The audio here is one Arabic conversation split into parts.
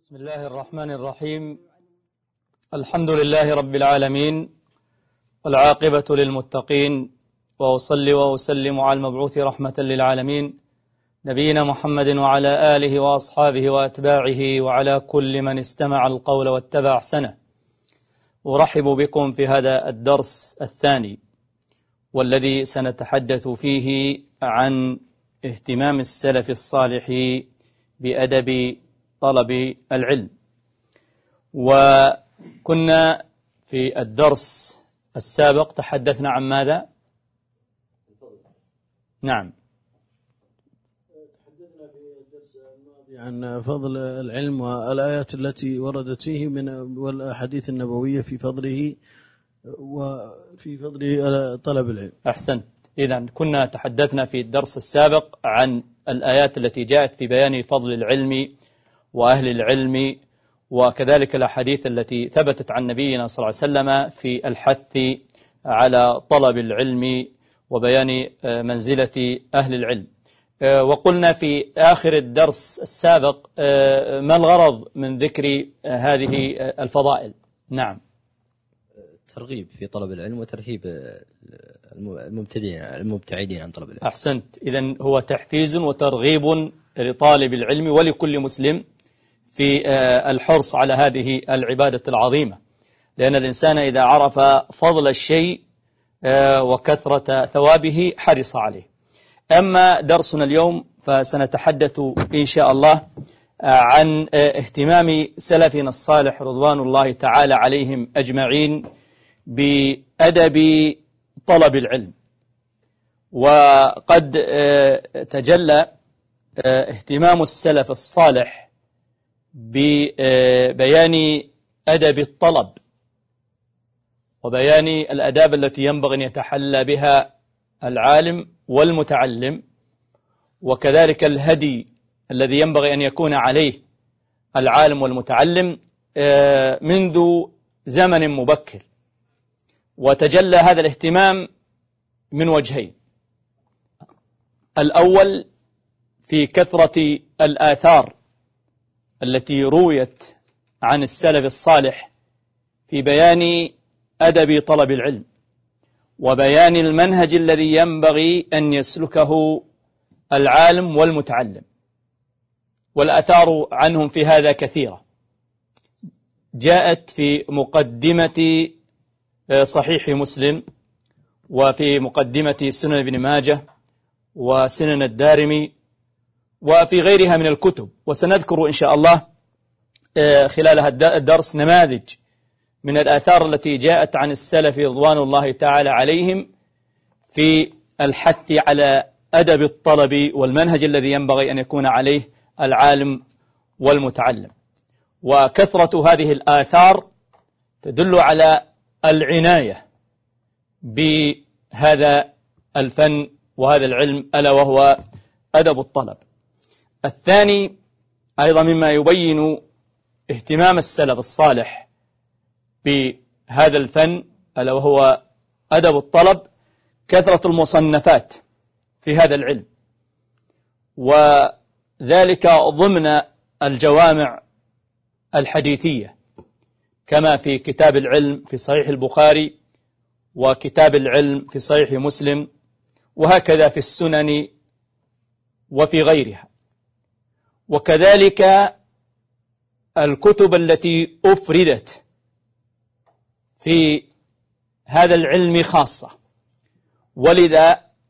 بسم الله الرحمن الرحيم. الحمد لله رب العالمين والعاقبة للمتقين، وأصلي وأسلم على المبعوث رحمة للعالمين نبينا محمد وعلى آله وأصحابه وأتباعه وعلى كل من استمع القول واتبع أحسنه. أرحب بكم في هذا الدرس الثاني، والذي سنتحدث فيه عن اهتمام السلف الصالح بأدب طلب العلم. وكنا في الدرس السابق تحدثنا عن ماذا؟ نعم، تحدثنا في الدرس الماضي عن فضل العلم والآيات التي وردت فيه من والأحاديث النبوية في فضله وفي فضل طلب العلم. أحسنت. إذن كنا تحدثنا في الدرس السابق عن الآيات التي جاءت في بيان فضل العلم وأهل العلم، وكذلك الأحاديث التي ثبتت عن نبينا صلى الله عليه وسلم في الحث على طلب العلم وبيان منزلة أهل العلم. وقلنا في آخر الدرس السابق ما الغرض من ذكر هذه الفضائل؟ نعم، ترغيب في طلب العلم وترهيب المبتعدين عن طلب العلم. أحسنت. إذن هو تحفيز وترغيب لطالب العلم ولكل مسلم في الحرص على هذه العبادة العظيمة، لأن الإنسان إذا عرف فضل الشيء وكثرة ثوابه حرص عليه. أما درسنا اليوم فسنتحدث إن شاء الله عن اهتمام سلفنا الصالح رضوان الله تعالى عليهم أجمعين بأدب طلب العلم. وقد تجلى اهتمام السلف الصالح ببيان أدب الطلب وبيان الأداب التي ينبغي أن يتحلى بها العالم والمتعلم، وكذلك الهدي الذي ينبغي أن يكون عليه العالم والمتعلم منذ زمن مبكر. وتجلى هذا الاهتمام من وجهين: الأول في كثرة الآثار التي رويت عن السلف الصالح في بيان أدب طلب العلم وبيان المنهج الذي ينبغي أن يسلكه العالم والمتعلم، والآثار عنهم في هذا كثيرة. جاءت في مقدمة صحيح مسلم، وفي مقدمة سنن ابن ماجه وسنن الدارمي، وفي غيرها من الكتب. وسنذكر إن شاء الله خلال هذا الدرس نماذج من الآثار التي جاءت عن السلف رضوان الله تعالى عليهم في الحث على أدب الطلب والمنهج الذي ينبغي أن يكون عليه العالم والمتعلم. وكثرة هذه الآثار تدل على العناية بهذا الفن وهذا العلم، ألا وهو أدب الطلب. الثاني أيضا مما يبين اهتمام السلف الصالح بهذا الفن ألا وهو أدب الطلب كثرة المصنفات في هذا العلم، وذلك ضمن الجوامع الحديثية، كما في كتاب العلم في صحيح البخاري وكتاب العلم في صحيح مسلم، وهكذا في السنن وفي غيرها. وكذلك الكتب التي أفردت في هذا العلم خاصة، ولذا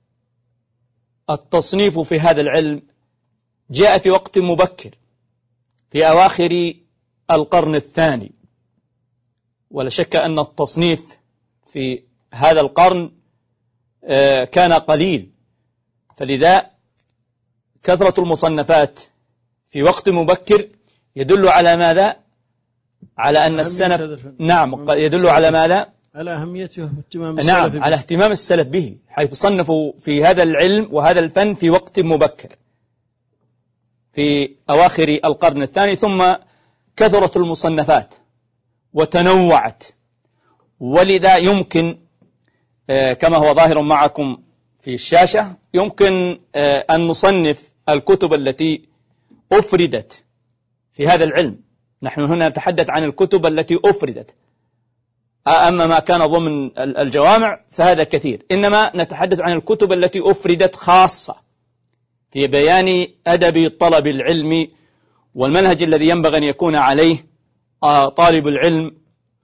التصنيف في هذا العلم جاء في وقت مبكر في أواخر القرن الثاني، ولا شك أن التصنيف في هذا القرن كان قليل، فلذا كثرة المصنفات في وقت مبكر يدل على ماذا؟ على أن السلف، نعم، يدل على ماذا؟ على أهميته واهتمام السلف. نعم، على اهتمام السلف به، حيث صنفوا في هذا العلم وهذا الفن في وقت مبكر في أواخر القرن الثاني، ثم كثرت المصنفات وتنوعت. ولذا يمكن كما هو ظاهر معكم في الشاشة يمكن أن نصنف الكتب التي أفردت في هذا العلم نحن هنا نتحدث عن الكتب التي أفردت، أما ما كان ضمن الجوامع فهذا كثير، إنما نتحدث عن الكتب التي أفردت خاصة في بيان أدب طلب العلم والمنهج الذي ينبغي أن يكون عليه طالب العلم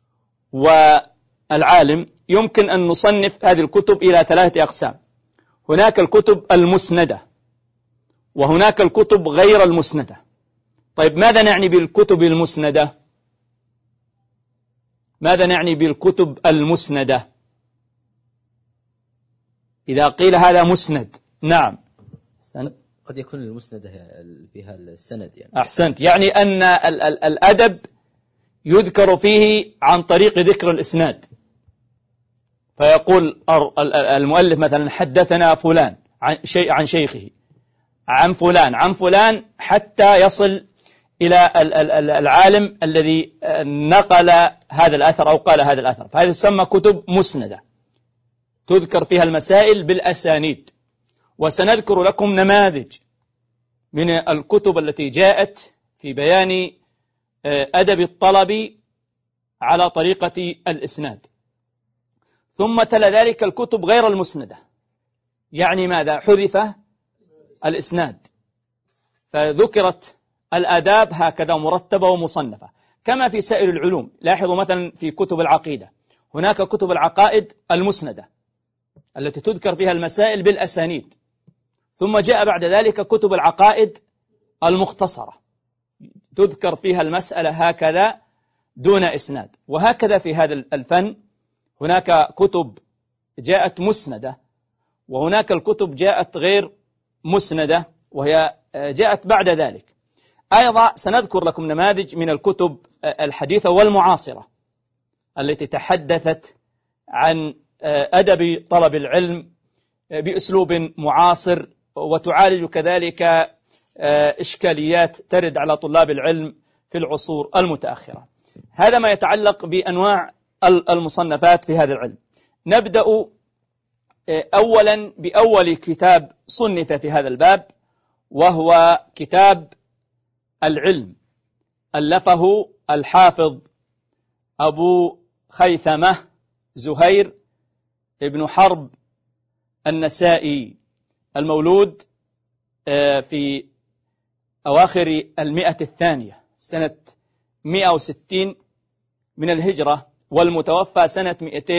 والعالم. يمكن أن نصنف هذه الكتب إلى 3 أقسام: هناك الكتب المسندة، وهناك الكتب غير المسندة. طيب ماذا نعني بالكتب المسندة؟ ماذا نعني بالكتب المسندة؟ إذا قيل هذا مسند، نعم، قد يكون المسندة فيها السند يعني. أحسنت، يعني أن الأدب يذكر فيه عن طريق ذكر الإسناد، فيقول المؤلف مثلا حدثنا فلان عن شيخه عن فلان عن فلان حتى يصل إلى العالم الذي نقل هذا الأثر أو قال هذا الأثر، فهذه تسمى كتب مسندة تذكر فيها المسائل بالأسانيد. وسنذكر لكم نماذج من الكتب التي جاءت في بيان أدب الطلب على طريقة الإسناد. ثم تلا ذلك الكتب غير المسندة، يعني ماذا؟ حذف الإسناد فذكرت الآداب هكذا مرتبة ومصنفة كما في سائر العلوم. لاحظوا مثلا في كتب العقيدة هناك كتب العقائد المسندة التي تذكر فيها المسائل بالأسانيد، ثم جاء بعد ذلك كتب العقائد المختصرة تذكر فيها المسألة هكذا دون إسناد. وهكذا في هذا الفن هناك كتب جاءت مسندة، وهناك الكتب جاءت غير مسندة وهي جاءت بعد ذلك. أيضا سنذكر لكم نماذج من الكتب الحديثة والمعاصرة التي تحدثت عن أدب طلب العلم بأسلوب معاصر، وتعالج كذلك إشكاليات ترد على طلاب العلم في العصور المتأخرة. هذا ما يتعلق بأنواع المصنفات في هذا العلم. نبدأ أولا بأول كتاب صنف في هذا الباب، وهو كتاب العلم، ألفه الحافظ أبو خيثمة زهير ابن حرب النسائي، المولود في أواخر 100 سنة 160 من الهجرة، والمتوفى سنة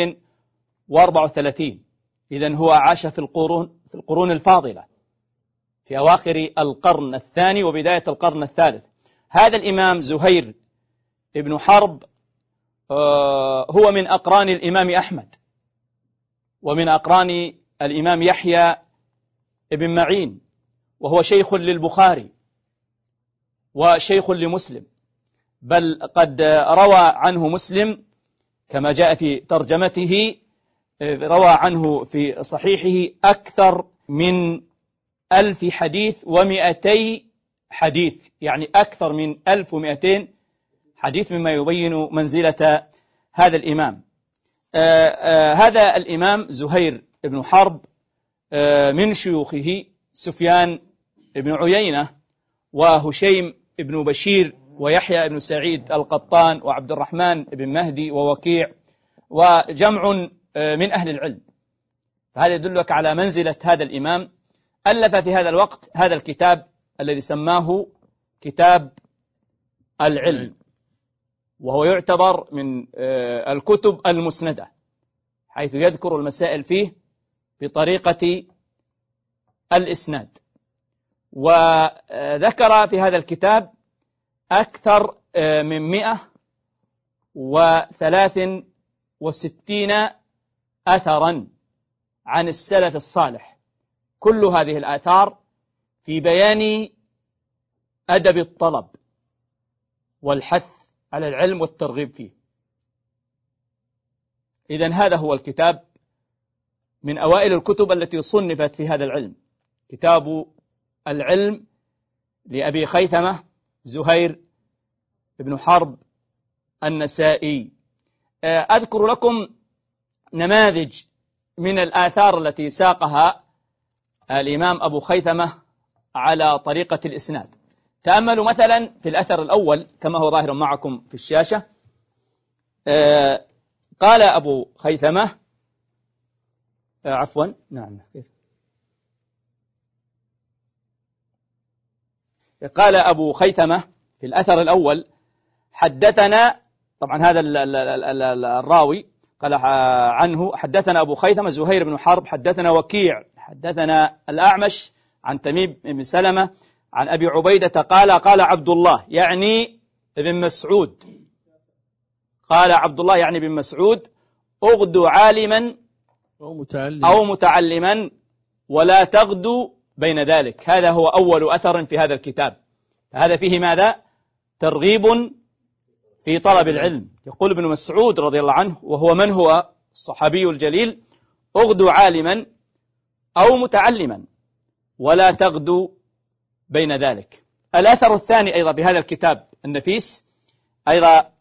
234. إذن هو عاش في القرون الفاضلة في أواخر القرن الثاني وبداية القرن الثالث. هذا الإمام زهير ابن حرب هو من أقران الإمام أحمد، ومن أقران الإمام يحيى ابن معين، وهو شيخ للبخاري وشيخ لمسلم، بل قد روى عنه مسلم كما جاء في ترجمته، روى عنه في صحيحه أكثر من 1000 حديث و200 حديث، يعني أكثر من 1200 حديث، مما يبين منزلة هذا الإمام. هذا الإمام زهير بن حرب من شيوخه سفيان بن عيينة وهشيم بن بشير ويحيى بن سعيد القطان وعبد الرحمن بن مهدي ووكيع وجمع من أهل العلم. فهذا يدلك على منزلة هذا الإمام. ألف في هذا الوقت هذا الكتاب الذي سماه كتاب العلم، وهو يعتبر من الكتب المسندة، حيث يذكر المسائل فيه بطريقة الإسناد. وذكر في هذا الكتاب أكثر من 163 أثرا عن السلف الصالح، كل هذه الآثار في بيان أدب الطلب والحث على العلم والترغيب فيه. إذن هذا هو الكتاب من أوائل الكتب التي صنفت في هذا العلم، كتاب العلم لأبي خيثمة زهير بن حرب النسائي. أذكر لكم نماذج من الآثار التي ساقها الإمام أبو خيثمة على طريقة الإسناد. تأملوا مثلا في الأثر الأول كما هو ظاهر معكم في الشاشة. قال أبو خيثمة عفوا نعم قال أبو خيثمة في الأثر الأول حدثنا، طبعا هذا الراوي قال عنه حدثنا أبو خيثمة زهير بن حرب حدثنا وكيع حدثنا الأعمش عن تميم بن سلمة عن أبي عبيدة قال عبد الله يعني ابن مسعود، قال عبد الله يعني ابن مسعود اغدو عالما أو متعلما ولا تغدو بين ذلك. هذا هو أول أثر في هذا الكتاب. هذا فيه ماذا؟ ترغيب في طلب العلم. يقول ابن مسعود رضي الله عنه وهو من هو؟ الصحابي الجليل: اغدو عالما أو متعلما ولا تغدو بين ذلك. الأثر الثاني أيضا بهذا الكتاب النفيس أيضا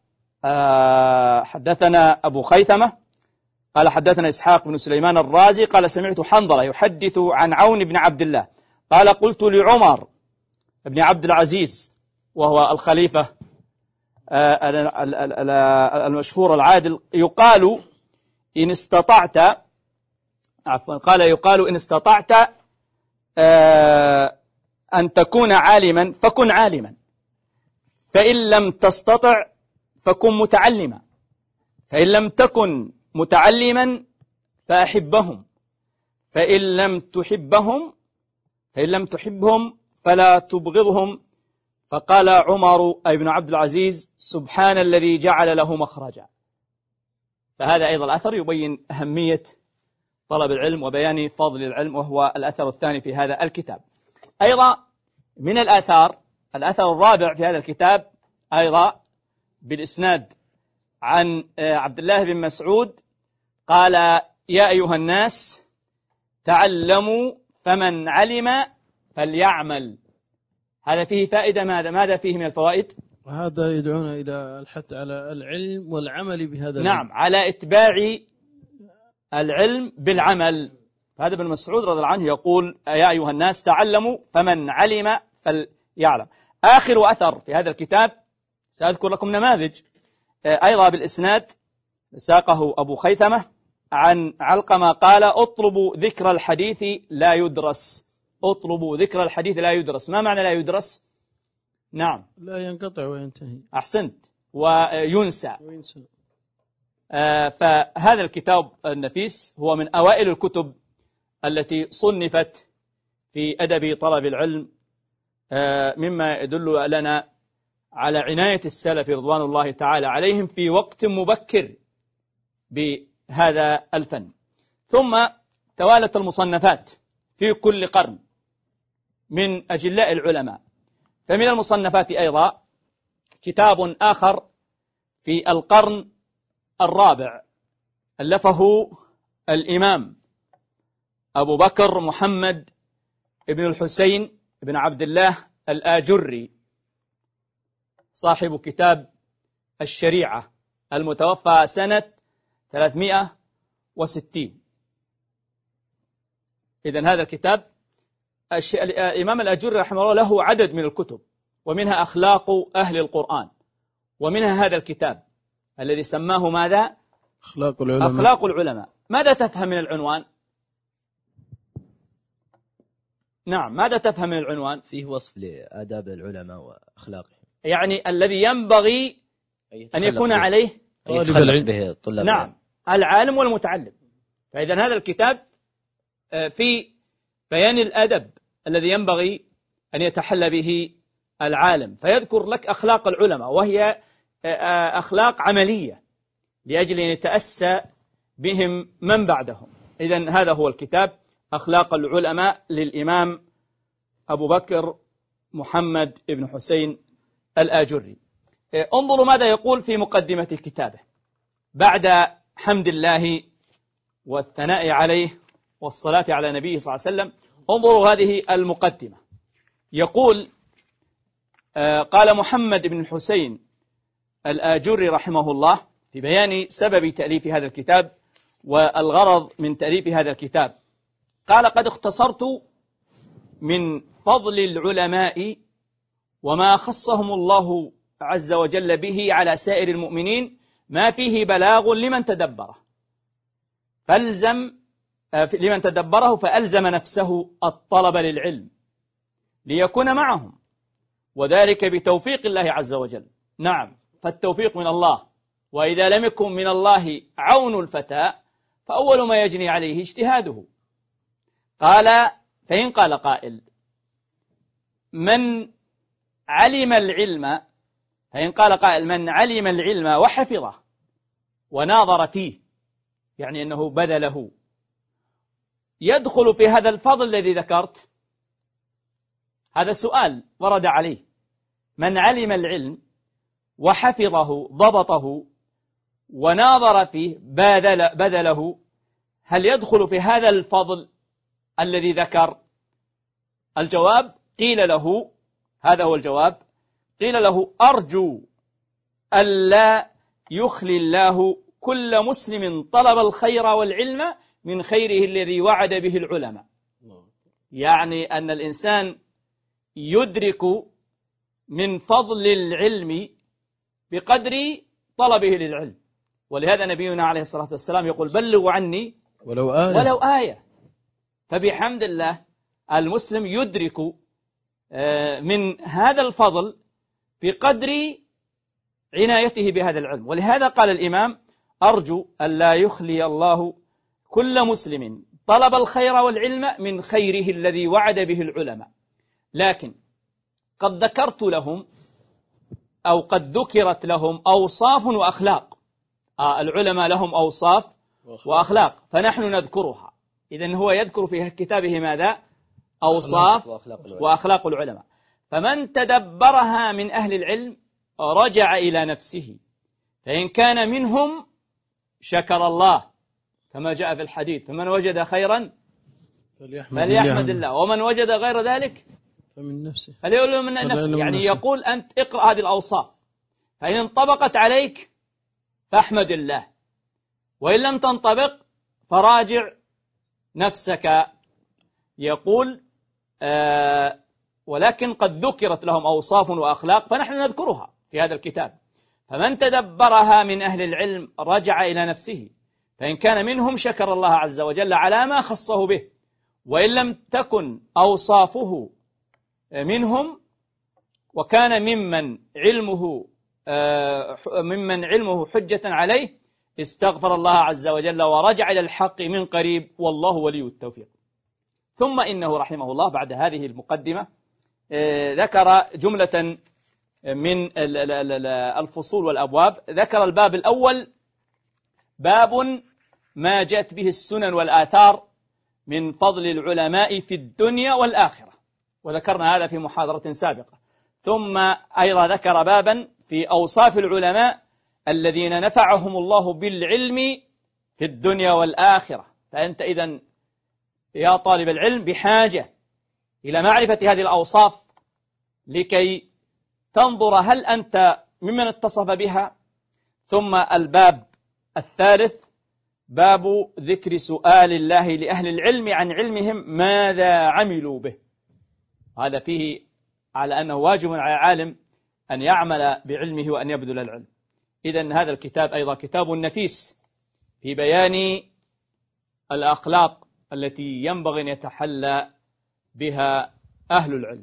حدثنا أبو خيثمة قال حدثنا إسحاق بن سليمان الرازي قال سمعت حنظلة يحدث عن عون بن عبد الله قال قلت لعمر بن عبد العزيز وهو الخليفة المشهور العادل يقال إن استطعت يقال إن استطعت أن تكون عالما فكن عالما، فإن لم تستطع فكن متعلما، فإن لم تكن متعلما فأحبهم، فإن لم تحبهم فلا تبغضهم. فقال عمر أي بن عبد العزيز سبحان الذي جعل له مخرجا. فهذا أيضا الأثر يبين أهمية طلب العلم وبيان فضل العلم، وهو الأثر الثاني في هذا الكتاب. أيضا من الآثار الأثر الرابع في هذا الكتاب أيضا بالإسناد عن عبد الله بن مسعود قال يا أيها الناس تعلموا فمن علم فليعمل. هذا فيه فائدة. ماذا فيه من الفوائد؟ وهذا يدعونا إلى الحث على العلم والعمل بهذا العلم. نعم، على إتباع العلم بالعمل. هذا ابن مسعود رضي الله عنه يقول يا أيها الناس تعلموا فمن علم فليعلم. آخر أثر في هذا الكتاب سأذكر لكم نماذج أيضا بالإسناد ساقه أبو خيثمة عن علقمة قال اطلبوا ذكر الحديث لا يدرس. اطلبوا ذكر الحديث لا يدرس. ما معنى لا يدرس؟ نعم، لا ينقطع وينتهي. أحسنت. وينسى. فهذا الكتاب النفيس هو من أوائل الكتب التي صنفت في أدب طلب العلم، مما يدل لنا على عناية السلف رضوان الله تعالى عليهم في وقت مبكر بهذا الفن. ثم توالت المصنفات في كل قرن من أجلاء العلماء. فمن المصنفات أيضا كتاب آخر في القرن الرابع ألفه الإمام أبو بكر محمد ابن الحسين ابن عبد الله الآجري صاحب كتاب الشريعة المتوفى سنة 360. إذن هذا الكتاب الإمام الآجري رحمه الله له عدد من الكتب، ومنها أخلاق أهل القرآن، ومنها هذا الكتاب الذي سماه ماذا؟ أخلاق العلماء. ماذا تفهم من العنوان؟ نعم، ماذا تفهم من العنوان؟ فيه وصف لآداب العلماء وأخلاقهم، يعني الذي ينبغي أن يكون عليه يتخلق به طلاب. نعم، العالم والمتعلم. فإذا هذا الكتاب في بيان الأدب الذي ينبغي أن يتحلى به العالم، فيذكر لك أخلاق العلماء، وهي أخلاق عملية لأجل أن يتأسى بهم من بعدهم. إذن هذا هو الكتاب أخلاق العلماء للإمام أبو بكر محمد بن حسين الآجري. انظروا ماذا يقول في مقدمة كتابه بعد حمد الله والثناء عليه والصلاة على نبيه صلى الله عليه وسلم. انظروا هذه المقدمة. يقول قال محمد بن الحسين الآجري رحمه الله في بيان سبب تأليف هذا الكتاب والغرض من تأليف هذا الكتاب، قال قد اختصرت من فضل العلماء وما خصهم الله عز وجل به على سائر المؤمنين ما فيه بلاغ لمن تدبره، فألزم نفسه الطلب للعلم ليكون معهم، وذلك بتوفيق الله عز وجل. نعم، فالتوفيق من الله، وإذا لم يكن من الله عون الفتى فأول ما يجني عليه اجتهاده. قال: فإن قال قائل من علم العلم وحفظه وناظر فيه، يعني أنه بذله، يدخل في هذا الفضل الذي ذكرت؟ هذا سؤال ورد عليه. من علم العلم وحفظه ضبطه وناظر فيه بذله، هل يدخل في هذا الفضل الذي ذكر؟ الجواب قيل له، هذا هو الجواب، قيل له: أرجو ألا يخلي الله كل مسلم طلب الخير والعلم من خيره الذي وعد به العلماء. يعني أن الإنسان يدرك من فضل العلم بقدر طلبه للعلم، ولهذا نبينا عليه الصلاة والسلام يقول: بلغوا عني ولو آية. فبحمد الله المسلم يدرك من هذا الفضل بقدر عنايته بهذا العلم. ولهذا قال الإمام: أرجو ألا يخلي الله كل مسلم طلب الخير والعلم من خيره الذي وعد به العلماء. لكن قد ذكرت لهم أو قد ذكرت لهم أوصاف وأخلاق. العلماء لهم أوصاف وأخلاق، فنحن نذكرها. إذن هو يذكر في كتابه ماذا؟ أوصاف وأخلاق العلماء. فمن تدبرها من أهل العلم رجع إلى نفسه، فإن كان منهم شكر الله كما جاء في الحديث: فمن وجد خيرا فليحمد الله، ومن وجد غير ذلك فمن نفسه فليقول من نفسه. يعني يقول أنت اقرأ هذه الأوصاف، فإن انطبقت عليك فاحمد الله، وإن لم تنطبق فراجع نفسك. يقول: ولكن قد ذكرت لهم أوصاف وأخلاق فنحن نذكرها في هذا الكتاب. فمن تدبرها من أهل العلم رجع إلى نفسه، فإن كان منهم شكر الله عز وجل على ما خصه به، وإن لم تكن أوصافه منهم وكان ممن علمه حجة عليه، استغفر الله عز وجل ورجع إلى الحق من قريب، والله ولي التوفيق. ثم إنه رحمه الله بعد هذه المقدمة ذكر جملة من الفصول والأبواب. ذكر الباب الأول: باب ما جاءت به السنن والآثار من فضل العلماء في الدنيا والآخرة، وذكرنا هذا في محاضرة سابقة. ثم أيضا ذكر بابا في أوصاف العلماء الذين نفعهم الله بالعلم في الدنيا والآخرة. فأنت إذن يا طالب العلم بحاجة إلى معرفة هذه الأوصاف لكي تنظر هل أنت ممن اتصف بها. ثم الباب الثالث: باب ذكر سؤال الله لأهل العلم عن علمهم ماذا عملوا به. هذا فيه على أنه واجب على العالم أن يعمل بعلمه وأن يبذل العلم. إذن هذا الكتاب أيضا كتاب نفيس في بيان الأخلاق التي ينبغي أن يتحلى بها أهل العلم،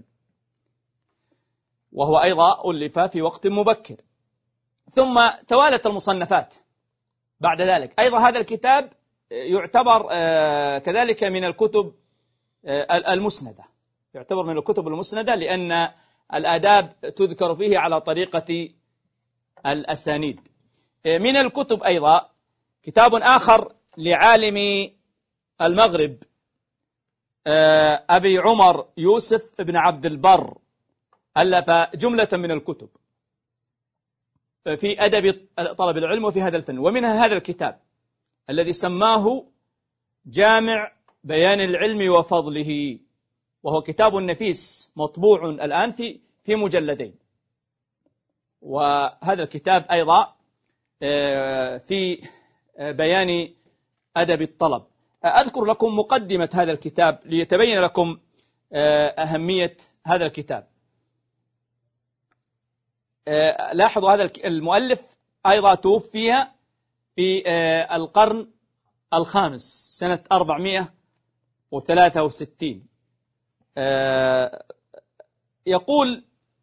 وهو أيضا ألف في وقت مبكر. ثم توالت المصنفات بعد ذلك. أيضا هذا الكتاب يعتبر كذلك من الكتب المسندة، يعتبر من الكتب المسندة، لأن الآداب تذكر فيه على طريقة الأسانيد. من الكتب أيضا كتاب آخر لعالم المغرب أبي عمر يوسف بن عبد البر، ألف جملة من الكتب في أدب طلب العلم وفي هذا الفن، ومنها هذا الكتاب الذي سماه جامع بيان العلم وفضله، وهو كتاب نفيس مطبوع الآن في مجلدين. وهذا الكتاب أيضا في بيان أدب الطلب. أذكر لكم مقدمة هذا الكتاب ليتبين لكم أهمية هذا الكتاب. لاحظوا هذا المؤلف أيضا توفي في القرن الخامس سنة 463. يقول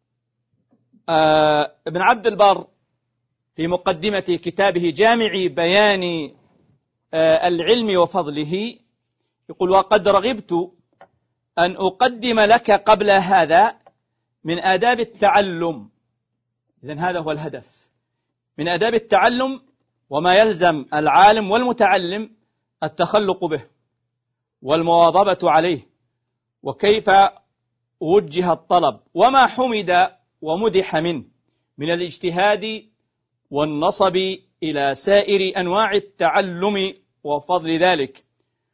ابن عبد البر في مقدمة كتابه جامع بيان العلم وفضله، يقول: وقد رغبت أن أقدم لك قبل هذا من آداب التعلم. إذن هذا هو الهدف من آداب التعلم، وما يلزم العالم والمتعلم التخلق به والمواظبة عليه، وكيف وجه الطلب، وما حمد ومدح منه من الاجتهاد والنصب إلى سائر أنواع التعلم وفضل ذلك.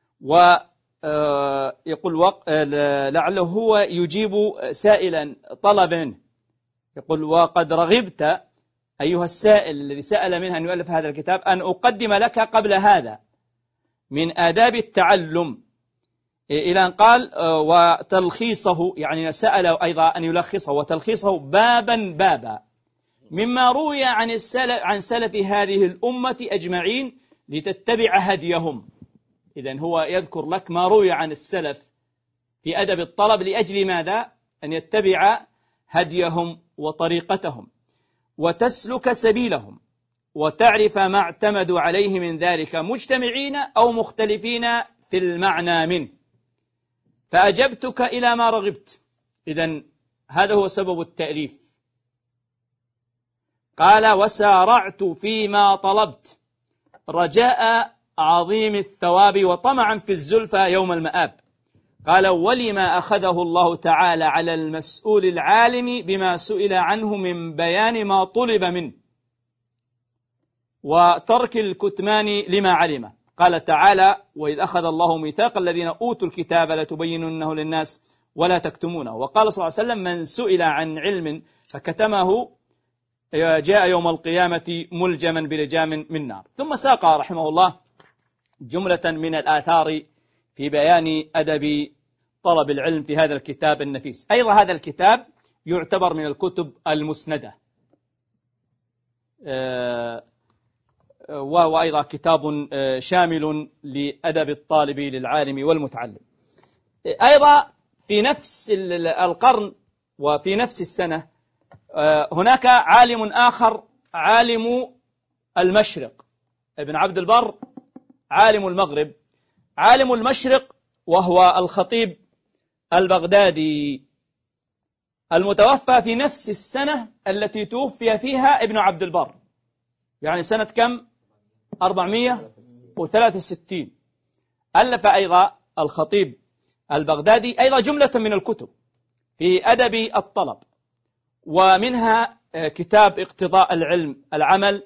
ويقول لعله هو يجيب سائلا طلب منه، يقول: وقد رغبت أيها السائل الذي سأل منه أن يؤلف هذا الكتاب أن أقدم لك قبل هذا من آداب التعلم، إلى أن قال: وتلخيصه، يعني سأل أيضا أن يلخصه وتلخيصه بابا بابا مما روي عن سلف هذه الأمة أجمعين لتتبع هديهم. إذن هو يذكر لك ما روي عن السلف في أدب الطلب لأجل ماذا؟ أن يتبع هديهم وطريقتهم وتسلك سبيلهم وتعرف ما اعتمدوا عليه من ذلك مجتمعين أو مختلفين في المعنى منه، فأجبتك إلى ما رغبت. إذن هذا هو سبب التأليف. قال: وسارعت فيما طلبت رجاء عظيم الثواب وطمعا في الزلفى يوم المآب. قال: ولما أخذه الله تعالى على المسؤول العالم بما سئل عنه من بيان ما طلب منه وترك الكتمان لما علمه. قال تعالى: وإذ أخذ الله ميثاق الذين أوتوا الكتاب لتبيننه للناس ولا تكتمونه. وقال صلى الله عليه وسلم: من سئل عن علم فكتمه جاء يوم القيامة ملجما بلجام من نار. ثم ساق رحمه الله جملة من الآثار في بيان أدب طلب العلم في هذا الكتاب النفيس. أيضا هذا الكتاب يعتبر من الكتب المسندة، وهو أيضا كتاب شامل لأدب الطالب للعالم والمتعلم. أيضا في نفس القرن وفي نفس السنة هناك عالم آخر، عالم المشرق. ابن عبد البر عالم المغرب، عالم المشرق، وهو الخطيب البغدادي المتوفى في نفس السنة التي توفي فيها ابن عبد البر، يعني سنة كم؟ 463. ألف أيضا الخطيب البغدادي أيضا جملة من الكتب في أدب الطلب، ومنها كتاب اقتضاء العلم العمل،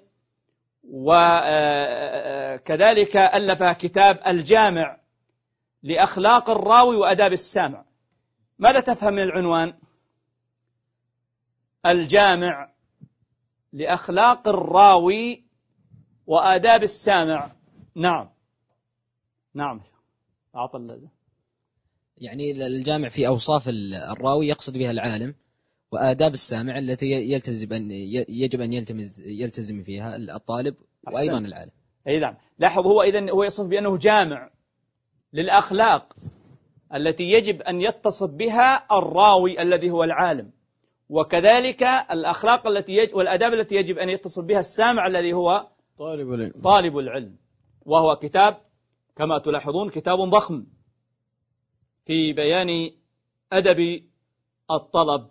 وكذلك ألف كتاب الجامع لأخلاق الراوي وأداب السامع. ماذا تفهم من العنوان؟ الجامع لأخلاق الراوي وآداب السامع. نعم أعطى اللازم. يعني الجامع في أوصاف الراوي يقصد بها العالم، وآداب السامع التي يجب أن يلتزم فيها الطالب وأيضا العالم. أي نعم. لاحظ هو إذن هو يصف بأنه جامع للأخلاق التي يجب أن يتصف بها الراوي الذي هو العالم، وكذلك الأخلاق والأداب التي يجب أن يتصف بها السامع الذي هو طالب العلم. وهو كتاب كما تلاحظون كتاب ضخم في بيان أدب الطلب،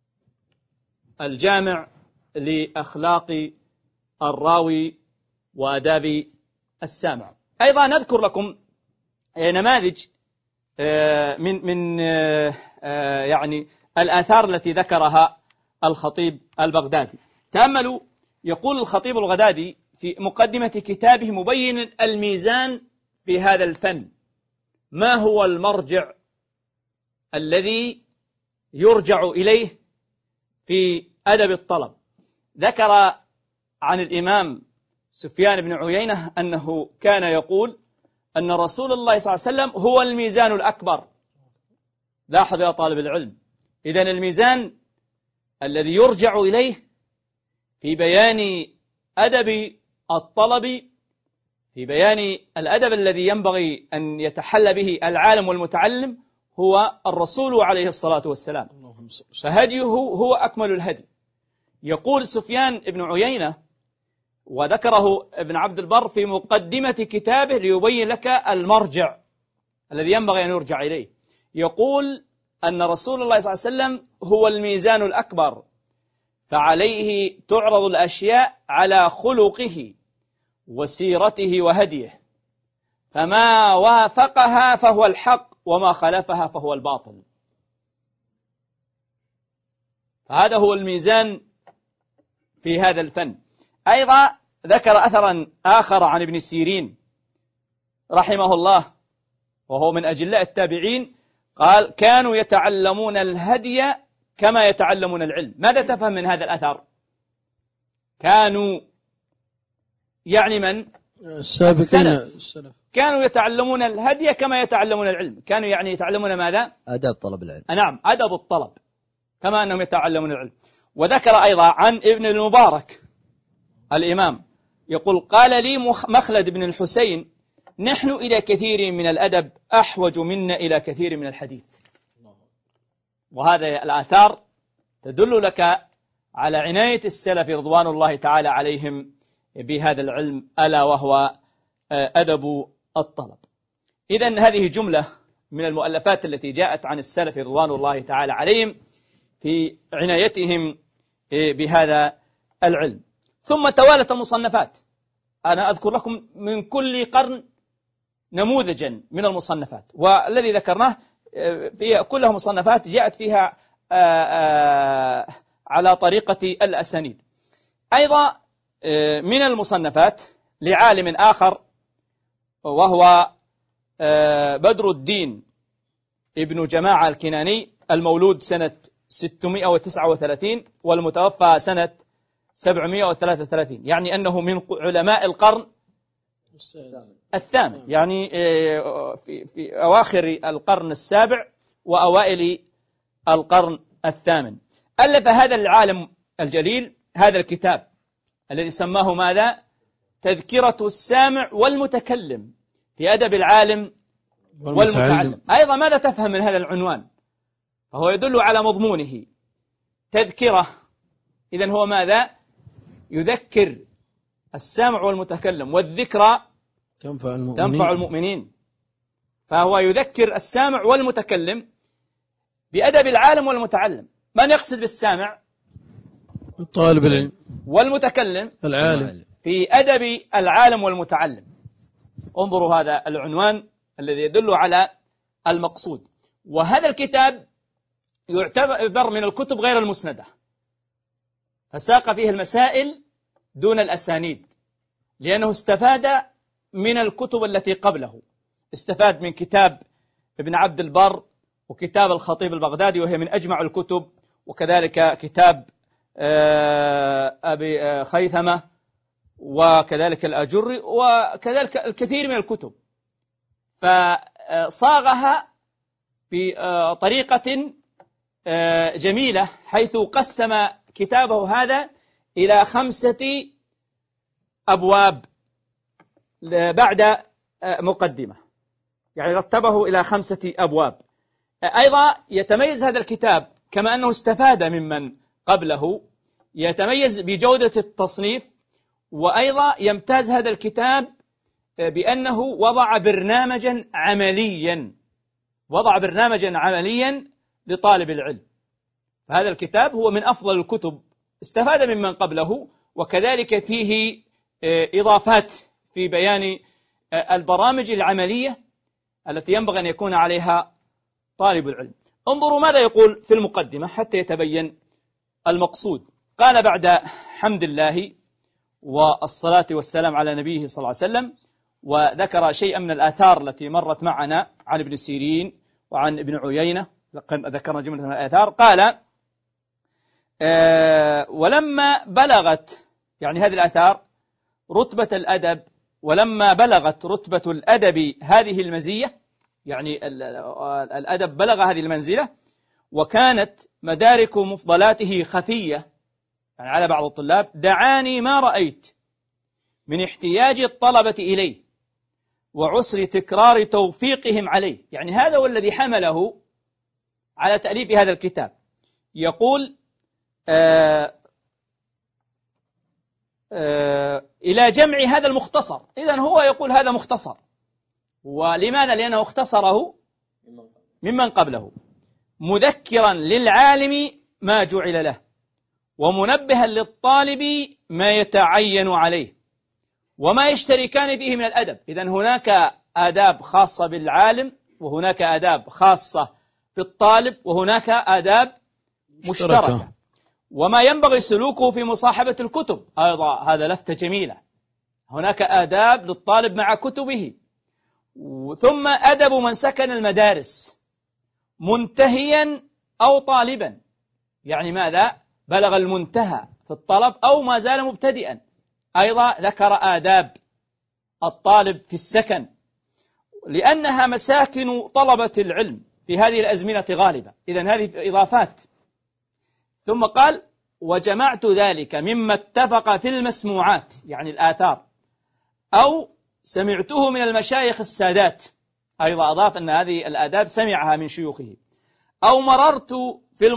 الجامع لأخلاق الراوي وآداب السامع. أيضا نذكر لكم نماذج من يعني الآثار التي ذكرها الخطيب البغدادي. تأملوا، يقول الخطيب البغدادي في مقدمة كتابه مبين الميزان في هذا الفن: ما هو المرجع الذي يرجع إليه في أدب الطلب؟ ذكر عن الإمام سفيان بن عيينة أنه كان يقول أن رسول الله صلى الله عليه وسلم هو الميزان الأكبر. لاحظ يا طالب العلم، إذن الميزان الذي يرجع إليه في بيان أدب الطلب، في بيان الأدب الذي ينبغي أن يتحلى به العالم والمتعلم هو الرسول عليه الصلاة والسلام، فهديه هو أكمل الهدي. يقول سفيان بن عيينة، وذكره ابن عبد البر في مقدمة كتابه ليبين لك المرجع الذي ينبغي أن يرجع إليه، يقول أن رسول الله صلى الله عليه وسلم هو الميزان الأكبر، فعليه تعرض الأشياء على خلقه وسيرته وهديه، فما وافقها فهو الحق وما خلفها فهو الباطل. فهذا هو الميزان في هذا الفن. أيضا ذكر أثرا آخر عن ابن سيرين رحمه الله، وهو من أجلاء التابعين، قال: كانوا يتعلمون الهدي كما يتعلمون العلم. ماذا تفهم من هذا الأثر؟ كانوا يعني من؟ السابقين السلف. كانوا يتعلمون الهدي كما يتعلمون العلم. كانوا يعني يتعلمون ماذا؟ آداب طلب العلم. نعم، أدب الطلب كما أنهم يتعلمون العلم. وذكر أيضا عن ابن المبارك الإمام، يقول: قال لي مخلد بن الحسين: نحن إلى كثير من الأدب أحوج منا إلى كثير من الحديث. وهذا الآثار تدل لك على عناية السلف رضوان الله تعالى عليهم بهذا العلم، ألا وهو أدب الطلب. إذن هذه جملة من المؤلفات التي جاءت عن السلف رضوان الله تعالى عليهم في عنايتهم بهذا العلم. ثم توالت المصنفات. أنا أذكر لكم من كل قرن نموذجا من المصنفات، والذي ذكرناه فيها كلها مصنفات جاءت فيها على طريقة الأسانيد. أيضا من المصنفات لعالم آخر وهو بدر الدين ابن جماعة الكناني، المولود سنة 639 والمتوفى سنة 733، يعني أنه من علماء القرن الثامن، يعني في أواخر القرن السابع وأوائل القرن الثامن. ألف هذا العالم الجليل هذا الكتاب الذي سماه ماذا؟ تذكرة السامع والمتكلم في أدب العالم والمتعلم. أيضا ماذا تفهم من هذا العنوان؟ فهو يدل على مضمونه، تذكرة، إذن هو ماذا؟ يذكر السامع والمتكلم، والذكرى تنفع المؤمنين. فهو يذكر السامع والمتكلم بأدب العالم والمتعلم. من يقصد بالسامع؟ طالب العلم. والمتكلم؟ العالم. في أدب العالم والمتعلم. انظروا هذا العنوان الذي يدل على المقصود. وهذا الكتاب يعتبر من الكتب غير المسندة، فساق فيه المسائل دون الأسانيد، لأنه استفاد من الكتب التي قبله. استفاد من كتاب ابن عبد البر وكتاب الخطيب البغدادي وهي من أجمع الكتب، وكذلك كتاب أبي خيثمة، وكذلك الأجري، وكذلك الكثير من الكتب، فصاغها بطريقة جميلة، حيث قسم كتابه هذا إلى 5 أبواب بعد مقدمة، يعني رتبه إلى 5 أبواب. أيضا يتميز هذا الكتاب كما أنه استفاد ممن قبله، يتميز بجودة التصنيف، وأيضا يمتاز هذا الكتاب بأنه وضع برنامجا عمليا لطالب العلم. فهذا الكتاب هو من أفضل الكتب، استفاد ممن قبله، وكذلك فيه إضافات في بيان البرامج العملية التي ينبغي أن يكون عليها طالب العلم. انظروا ماذا يقول في المقدمة حتى يتبين المقصود. قال: بعد حمد الله والصلاة والسلام على نبيه صلى الله عليه وسلم، وذكر شيئا من الآثار التي مرت معنا عن ابن سيرين وعن ابن عيينة، ذكرنا جملة من الآثار. قال: ولما بلغت، يعني هذه الآثار، رتبة الأدب، ولما بلغت رتبة الأدب هذه المزية، يعني الأدب بلغ هذه المنزلة، وكانت مدارك مفضلاته خفية، يعني على بعض الطلاب: دعاني ما رأيت من احتياج الطلبة إليه وعسر تكرار توفيقهم عليه. يعني هذا هو الذي حمله على تأليف هذا الكتاب. يقول إلى جمع هذا المختصر. إذن هو يقول هذا مختصر. ولماذا؟ لأنه اختصره ممن قبله، مذكرا للعالم ما جعل له، ومنبها للطالب ما يتعين عليه، وما يشتركان فيه من الأدب. إذن هناك آداب خاصة بالعالم، وهناك آداب خاصة بالطالب، وهناك آداب مشتركة، وما ينبغي سلوكه في مصاحبة الكتب. أيضا هذا لفتة جميلة، هناك آداب للطالب مع كتبه. ثم أدب من سكن المدارس منتهيا أو طالبا، يعني ماذا؟ بلغ المنتهى في الطلب أو ما زال مبتدئا. أيضا ذكر آداب الطالب في السكن، لأنها مساكن طلبة العلم في هذه الأزمنة غالبا. إذن هذه إضافات. ثم قال: وجمعت ذلك مما اتفق في المسموعات، يعني الآثار، أو سمعته من المشايخ السادات. أيضا أضاف أن هذه الآداب سمعها من شيوخه. أو مررت في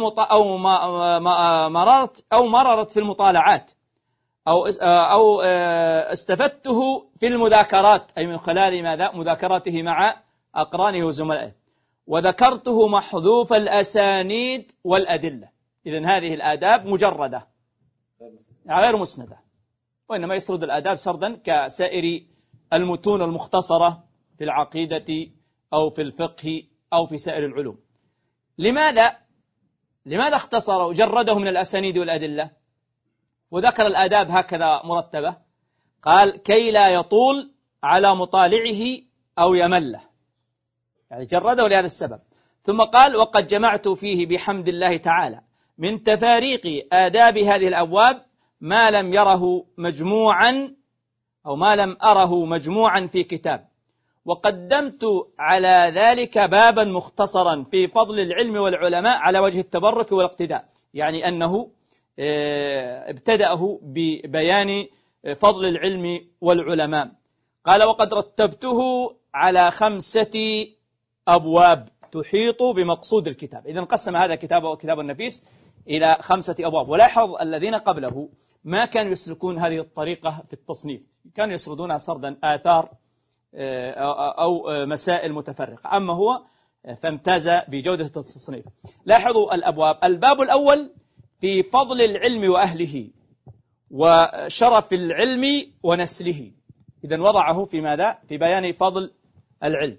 مررت في المطالعات، أو استفدته في المذاكرات، أي من خلال ماذا؟ مذاكراته مع أقرانه وزملائه. وذكرته محذوف الأسانيد والأدلة. إذن هذه الآداب مجردة غير مسندة، وإنما يسرد الآداب سردا كسائر المتون المختصرة في العقيدة أو في الفقه أو في سائر العلوم. لماذا اختصر وجرده من الأسانيد والأدلة وذكر الآداب هكذا مرتبة؟ قال: كي لا يطول على مطالعه أو يمله، يعني جرده لهذا السبب. ثم قال: وقد جمعت فيه بحمد الله تعالى من تفاريق آداب هذه الأبواب ما لم يره مجموعا، أو ما لم أره مجموعا في كتاب، وقدمت على ذلك بابا مختصرا في فضل العلم والعلماء على وجه التبرك والاقتداء. يعني أنه ابتدأه ببيان فضل العلم والعلماء. قال: وقد رتبته على 5 أبواب تحيط بمقصود الكتاب. إذن قسم هذا كتاب النفيس إلى 5 أبواب. ولاحظ الذين قبله ما كانوا يسلكون هذه الطريقة في التصنيف، كانوا يسردونها سردا آثار أو مسائل متفرقة. أما هو فامتاز بجودة التصنيف. لاحظوا الأبواب. الباب الأول في فضل العلم وأهله وشرف العلم ونسله. إذن وضعه في ماذا؟ في بيان فضل العلم.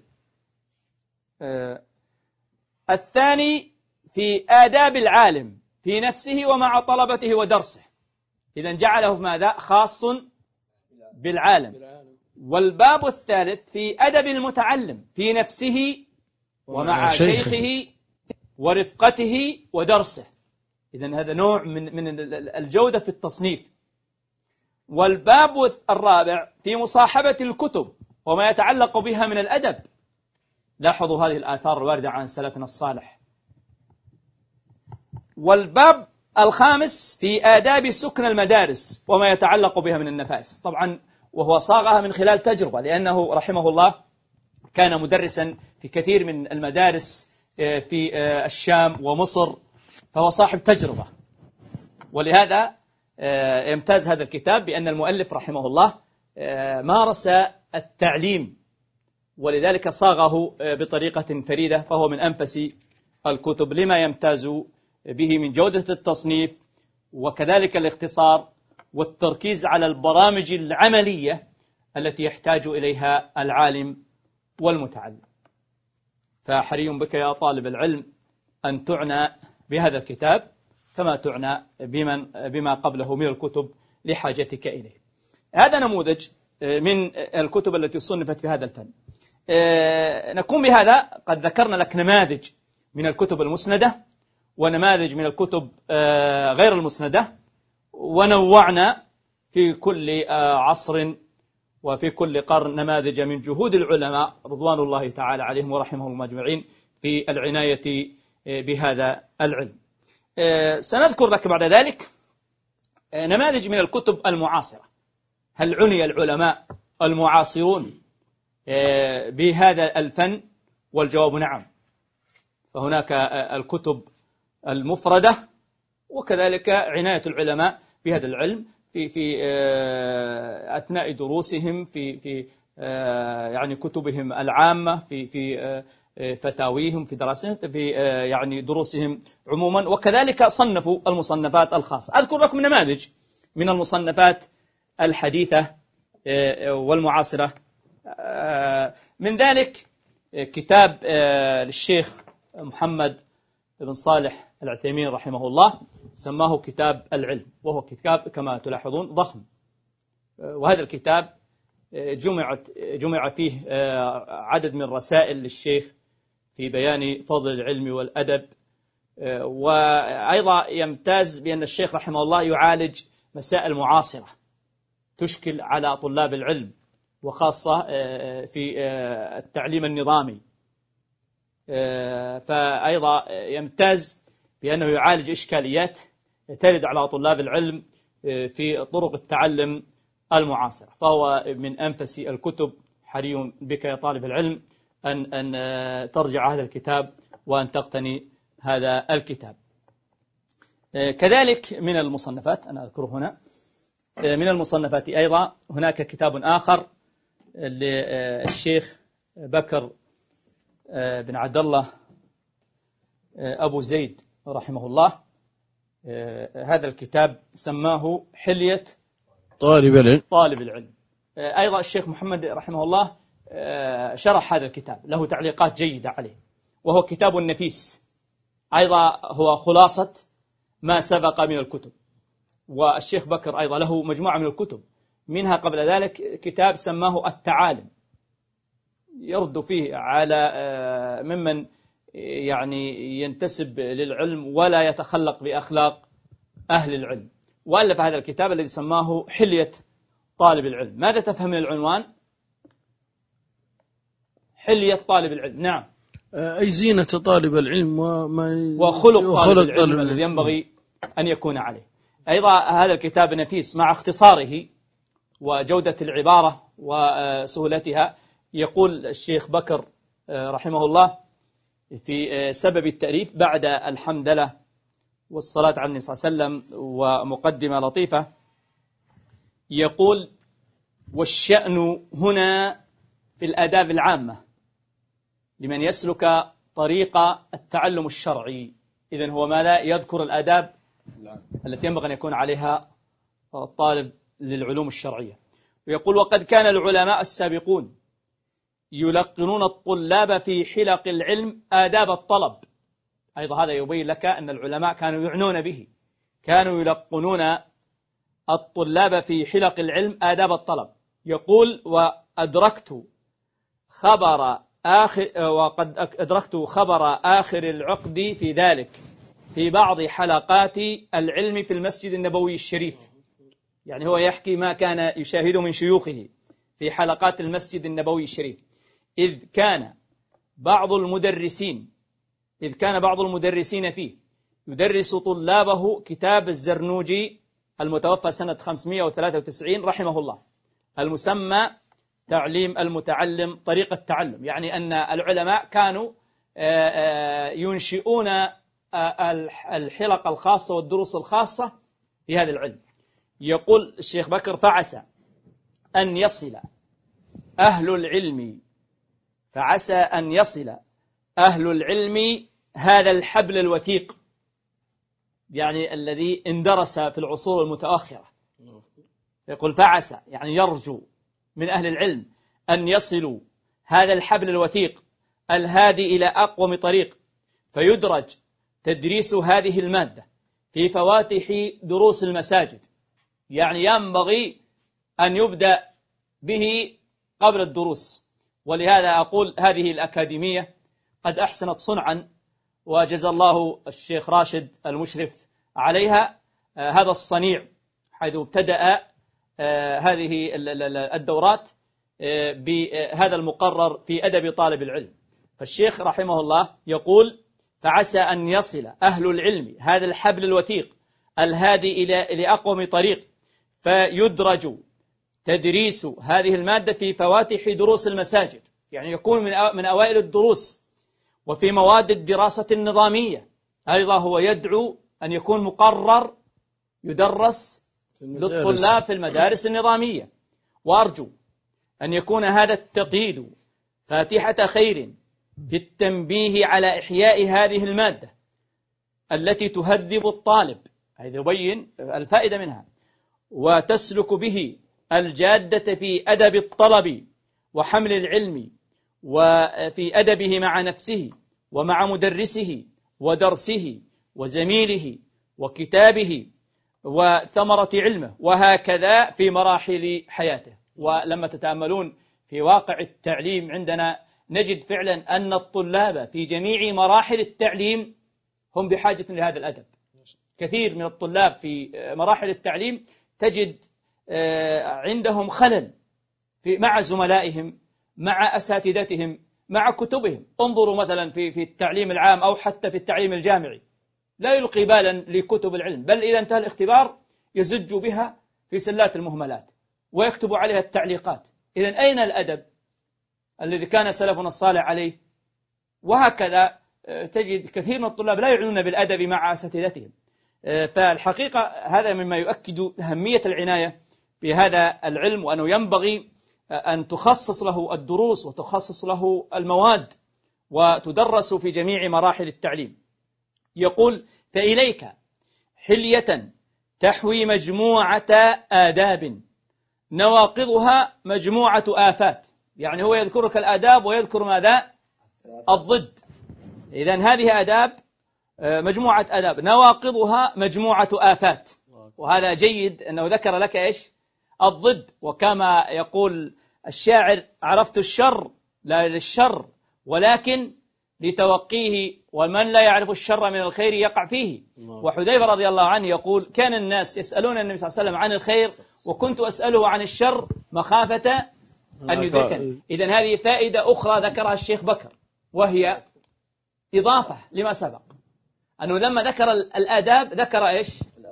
الثاني في آداب العالم في نفسه ومع طلبته ودرسه. إذن جعله ماذا؟ خاص بالعالم. والباب الثالث في أدب المتعلم في نفسه ومع شيخه ورفقته ودرسه. إذن هذا نوع من الجودة في التصنيف. والباب الرابع في مصاحبة الكتب وما يتعلق بها من الأدب. لاحظوا هذه الآثار الواردة عن سلفنا الصالح. والباب الخامس في آداب سكن المدارس وما يتعلق بها من النفائس. طبعا وهو صاغها من خلال تجربة، لأنه رحمه الله كان مدرسا في كثير من المدارس في الشام ومصر، فهو صاحب تجربة. ولهذا يمتاز هذا الكتاب بأن المؤلف رحمه الله مارس التعليم، ولذلك صاغه بطريقة فريدة، فهو من أنفس الكتب لما يمتاز به من جودة التصنيف، وكذلك الاختصار والتركيز على البرامج العملية التي يحتاج إليها العالم والمتعلم. فحري بك يا طالب العلم أن تعنى بهذا الكتاب كما تعنى بما قبله من الكتب لحاجتك إليه. هذا نموذج من الكتب التي صنفت في هذا الفن. نكون بهذا قد ذكرنا لك نماذج من الكتب المسندة ونماذج من الكتب غير المسندة، ونوعنا في كل عصر وفي كل قرن نماذج من جهود العلماء رضوان الله تعالى عليهم ورحمهم أجمعين في العناية بهذا العلم. سنذكر لك بعد ذلك نماذج من الكتب المعاصرة. هل عني العلماء المعاصرون بهذا الفن؟ والجواب نعم. فهناك الكتب المفردة، وكذلك عناية العلماء بهذا العلم في أثناء دروسهم، في يعني كتبهم العامة، في فتاويهم، في دراستهم، في يعني دروسهم عموما، وكذلك صنفوا المصنفات الخاصة. أذكر لكم نماذج من المصنفات الحديثة والمعاصرة. من ذلك كتاب للشيخ محمد بن صالح العثيمين رحمه الله، سماه كتاب العلم، وهو كتاب كما تلاحظون ضخم. وهذا الكتاب جمع فيه عدد من الرسائل للشيخ في بيان فضل العلم والأدب. وأيضا يمتاز بأن الشيخ رحمه الله يعالج مسائل معاصرة تشكل على طلاب العلم، وخاصة في التعليم النظامي. فأيضا يمتاز بأنه يعالج إشكاليات ترد على طلاب العلم في طرق التعلم المعاصرة. فهو من أنفس الكتب. حري بك يا طالب العلم أن ترجع هذا الكتاب وأن تقتني هذا الكتاب. كذلك من المصنفات، أنا أذكره هنا، من المصنفات أيضا هناك كتاب آخر للشيخ بكر بن عبد الله أبو زيد رحمه الله. هذا الكتاب سماه حلية طالب العلم. أيضا الشيخ محمد رحمه الله شرح هذا الكتاب، له تعليقات جيدة عليه، وهو كتاب نفيس. أيضا هو خلاصة ما سبق من الكتب. والشيخ بكر أيضا له مجموعة من الكتب، منها قبل ذلك كتاب سماه التعالم، يرد فيه على ممن يعني ينتسب للعلم ولا يتخلق بأخلاق أهل العلم. وألف هذا الكتاب الذي سماه حلية طالب العلم. ماذا تفهم من العنوان؟ حلية طالب العلم. نعم، أي زينة طالب العلم وخلق طالب العلم الذي ينبغي أن يكون عليه. أيضا هذا الكتاب نفيس مع اختصاره وجودة العبارة وسهولتها. يقول الشيخ بكر رحمه الله في سبب التأليف بعد الحمدلله والصلاة على النبي صلى الله عليه وسلم ومقدمة لطيفة، يقول: والشأن هنا في الآداب العامة لمن يسلك طريق التعلم الشرعي. إذن هو ماذا؟ يذكر الآداب التي ينبغي أن يكون عليها الطالب للعلوم الشرعية. ويقول: وقد كان العلماء السابقون يلقنون الطلاب في حلق العلم آداب الطلب. أيضا هذا يبين لك أن العلماء كانوا يعنون به، كانوا يلقنون الطلاب في حلق العلم آداب الطلب. يقول: وقد أدركت خبر آخر العقد في ذلك في بعض حلقات العلم في المسجد النبوي الشريف. يعني هو يحكي ما كان يشاهده من شيوخه في حلقات المسجد النبوي الشريف، إذ كان بعض المدرسين فيه يدرس طلابه كتاب الزرنوجي المتوفى سنة 593 رحمه الله، المسمى تعليم المتعلم طريقة التعلم. يعني أن العلماء كانوا ينشئون الحلقة الخاصة والدروس الخاصة في هذا العلم. يقول الشيخ بكر: فعسى أن يصل أهل العلم هذا الحبل الوثيق، يعني الذي اندرس في العصور المتأخرة. يقول: فعسى يعني يرجو من أهل العلم أن يصلوا هذا الحبل الوثيق الهادي إلى أقوم طريق، فيدرج تدريس هذه المادة في فواتح دروس المساجد. يعني ينبغي أن يبدأ به قبل الدروس. ولهذا أقول هذه الأكاديمية قد أحسنت صنعا، وجزى الله الشيخ راشد المشرف عليها هذا الصنيع، حيث ابتدأ هذه الدورات بهذا المقرر في أدب طالب العلم. فالشيخ رحمه الله يقول: فعسى أن يصل أهل العلم هذا الحبل الوثيق الهادي لأقوم طريق، فيدرج تدريس هذه المادة في فواتح دروس المساجد، يعني يكون من أوائل الدروس. وفي مواد الدراسة النظامية أيضا هو يدعو أن يكون مقرر يدرس للطلاب في المدارس النظامية. وأرجو أن يكون هذا التقييد فاتحة خير في التنبيه على إحياء هذه المادة التي تهذب الطالب، هذا يبين الفائدة منها، وتسلك به الجادة في أدب الطلب وحمل العلم، وفي أدبه مع نفسه ومع مدرسه ودرسه وزميله وكتابه وثمرة علمه، وهكذا في مراحل حياته. ولما تتأملون في واقع التعليم عندنا نجد فعلا أن الطلاب في جميع مراحل التعليم هم بحاجة لهذا الأدب. كثير من الطلاب في مراحل التعليم تجد عندهم خلل مع زملائهم، مع أساتذتهم، مع كتبهم. انظروا مثلا في التعليم العام أو حتى في التعليم الجامعي، لا يلقي بالا لكتب العلم، بل إذا انتهى الاختبار يزج بها في سلات المهملات ويكتب عليها التعليقات. إذن أين الأدب الذي كان سلفنا الصالح عليه؟ وهكذا تجد كثير من الطلاب لا يعنون بالأدب مع أساتذتهم. فالحقيقة هذا مما يؤكد أهمية العناية بهذا العلم، وأنه ينبغي أن تخصص له الدروس وتخصص له المواد وتدرس في جميع مراحل التعليم. يقول: فإليك حلية تحوي مجموعة آداب نواقضها مجموعة آفات. يعني هو يذكرك الآداب ويذكر ماذا؟ الضد. إذن هذه آداب، مجموعة آداب نواقضها مجموعة آفات. وهذا جيد أنه ذكر لك إيش؟ الضد. وكما يقول الشاعر: عرفت الشر لا للشر ولكن لتوقيه، ومن لا يعرف الشر من الخير يقع فيه. وحذيفة رضي الله عنه يقول: كان الناس يسألون النبي صلى الله عليه وسلم عن الخير وكنت أسأله عن الشر مخافة أن يدركني. إذن هذه فائدة أخرى ذكرها الشيخ بكر، وهي إضافة لما سبق، أنه لما ذكر الآداب ذكر إيش؟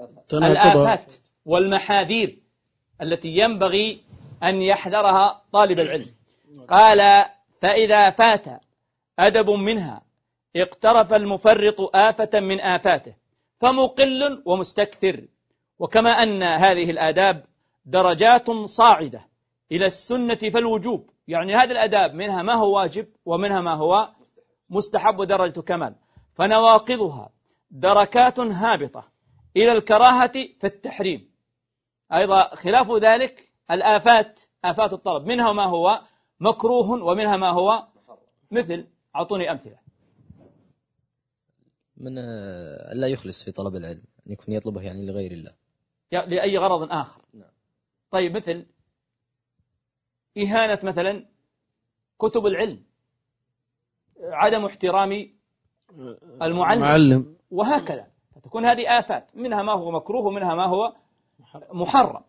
الآفات والمحاذير التي ينبغي أن يحذرها طالب العلم. قال: فإذا فات أدب منها اقترف المفرط آفة من آفاته فمقل ومستكثر. وكما أن هذه الآداب درجات صاعدة إلى السنة فالوجوب، يعني هذه الآداب منها ما هو واجب ومنها ما هو مستحب ودرجة كمال، فنواقضها دركات هابطة إلى الكراهة فالتحريم. أيضا خلاف ذلك الآفات، آفات الطلب، منها ما هو مكروه ومنها ما هو مثل، أعطوني أمثلة. من لا يخلص في طلب العلم، أن يكون يطلبه يعني لغير الله، لأي غرض آخر. طيب، مثل إهانة مثلا كتب العلم، عدم احترام المعلم، وهكذا. فتكون هذه آفات، منها ما هو مكروه ومنها ما هو محرم.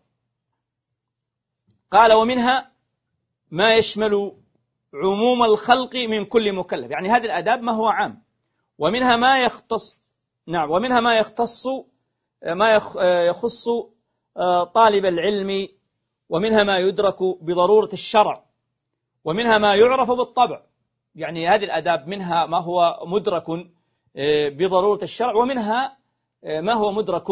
قال: ومنها ما يشمل عموم الخلق من كل مكلف، يعني هذه الآداب ما هو عام، ومنها ما يختص، نعم، ومنها ما يختص ما يخص طالب العلم، ومنها ما يدرك بضرورة الشرع، ومنها ما يعرف بالطبع. يعني هذه الآداب منها ما هو مدرك بضرورة الشرع، ومنها ما هو مدرك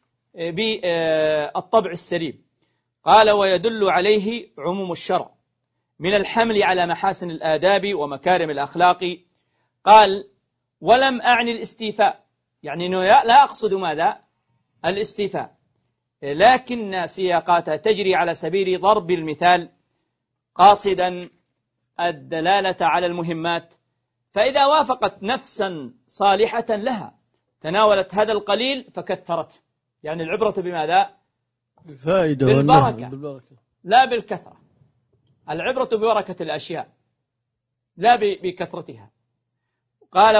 بالطبع السليم. قال: ويدل عليه عموم الشرع من الحمل على محاسن الآداب ومكارم الأخلاق. قال: ولم أعني الاستيفاء، يعني لا أقصد ماذا؟ الاستيفاء، لكن سياقاتها تجري على سبيل ضرب المثال، قاصدا الدلالة على المهمات، فإذا وافقت نفسا صالحة لها تناولت هذا القليل فكثرته. يعني العبرة بماذا؟ بالفائدة بالبركة لا بالكثرة. العبرة ببركة الأشياء لا بكثرتها. قال: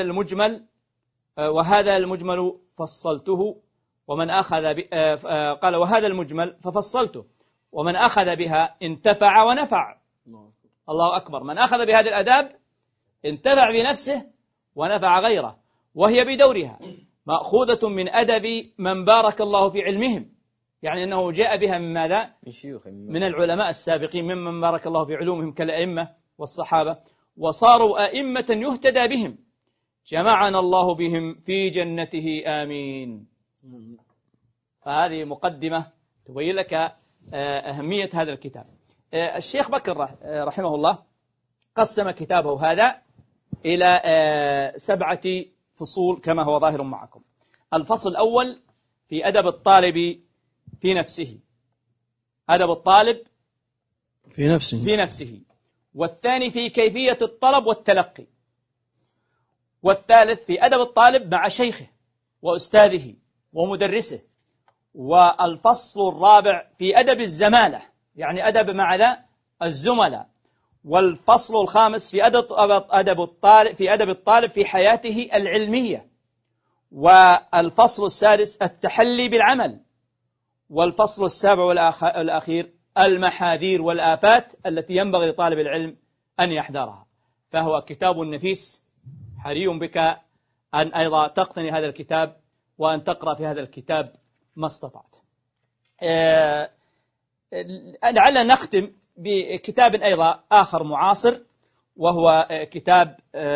وهذا المجمل فصلته ومن أخذ قال: وهذا المجمل ففصلته ومن أخذ بها انتفع ونفع. الله أكبر. من أخذ بهذه الآداب انتفع بنفسه ونفع غيره، وهي بدورها مأخوذة من أدب من بارك الله في علمهم، يعني أنه جاء بها من ماذا؟ من شيوخ، من العلماء السابقين ممن بارك الله في علومهم كالأئمة والصحابة، وصاروا أئمة يهتدى بهم، جمعنا الله بهم في جنته آمين. فهذه مقدمة تبين لك أهمية هذا الكتاب. الشيخ بكر رحمه الله قسم كتابه هذا إلى 7 فصول كما هو ظاهر معكم. الفصل الأول في أدب الطالب في نفسه، أدب الطالب في نفسه، والثاني في كيفية الطلب والتلقي، والثالث في أدب الطالب مع شيخه وأستاذه ومدرسه، والفصل الرابع في أدب الزمالة، يعني أدب مع الزملاء، والفصل الخامس في أدب الطالب في حياته العلمية، والفصل السادس التحلي بالعمل، والفصل السابع والأخير المحاذير والآفات التي ينبغي لطالب العلم أن يحذرها. فهو كتاب نفيس، حري بك أن أيضا تقتني هذا الكتاب وأن تقرأ في هذا الكتاب ما استطعت. لعل نختم بكتاب أيضا آخر معاصر، وهو كتاب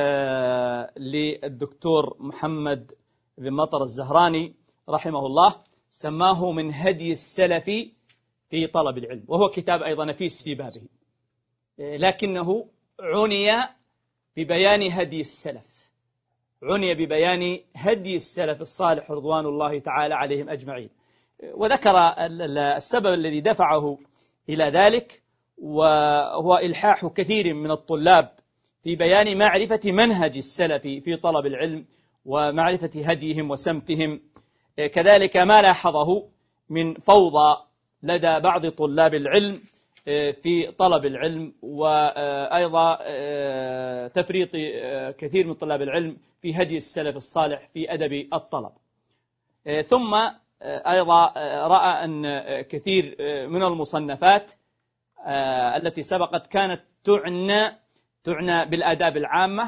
للدكتور محمد بن مطر الزهراني رحمه الله، سماه من هدي السلف في طلب العلم، وهو كتاب أيضا نفيس في بابه، لكنه عني ببيان هدي السلف، عني ببيان هدي السلف الصالح رضوان الله تعالى عليهم أجمعين، وذكر السبب الذي دفعه إلى ذلك، وهو إلحاح كثير من الطلاب في بيان معرفة منهج السلف في طلب العلم ومعرفة هديهم وسمتهم، كذلك ما لاحظه من فوضى لدى بعض طلاب العلم في طلب العلم، وأيضا تفريط كثير من طلاب العلم في هدي السلف الصالح في أدب الطلب. ثم أيضا رأى أن كثير من المصنفات التي سبقت كانت تعنى بالآداب العامة،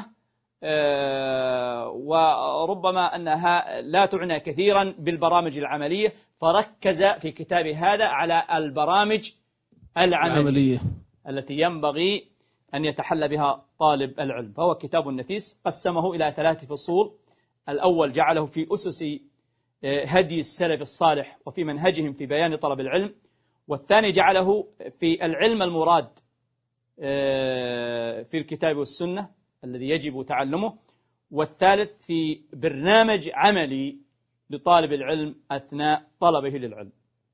وربما أنها لا تعنى كثيرا بالبرامج العملية، فركز في كتاب هذا على البرامج العملية التي ينبغي أن يتحلى بها طالب العلم. فهو كتاب نفيس، قسمه إلى 3 فصول. الأول جعله في أسس هدي السلف الصالح وفي منهجهم في بيان طلب العلم، والثاني جعله في العلم المراد في الكتاب والسنة الذي يجب تعلمه، والثالث في برنامج عملي لطالب العلم أثناء طلبه للعلم.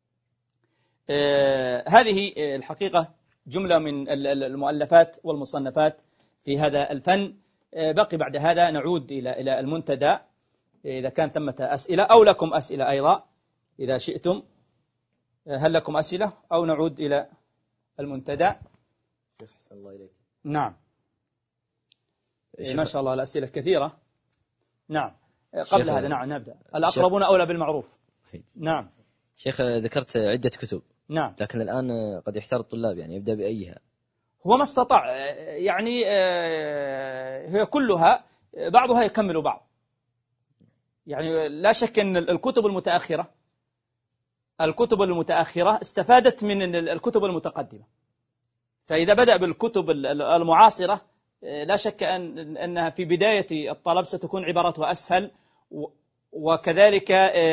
هذه الحقيقة جملة من المؤلفات والمصنفات في هذا الفن. بقي بعد هذا نعود إلى المنتدى إذا كان ثمة أسئلة، أو لكم أسئلة أيضا إذا شئتم. هل لكم أسئلة أو نعود إلى المنتدى؟ شيخ حسن الله إليك. نعم، ما شاء الله الأسئلة كثيرة. نعم، قبل هذا نعم نبدأ. الأقربون أولى بالمعروف. نعم شيخ، ذكرت عدة كتب. نعم، لكن الآن قد يحتار الطلاب، يعني يبدأ بأيها؟ هو ما استطاع، يعني هي كلها بعضها يكمل بعض، يعني لا شك أن الكتب المتأخرة استفادت من الكتب المتقدمة، فإذا بدأ بالكتب المعاصرة لا شك أنها في بداية الطلب ستكون عبارتها أسهل، وكذلك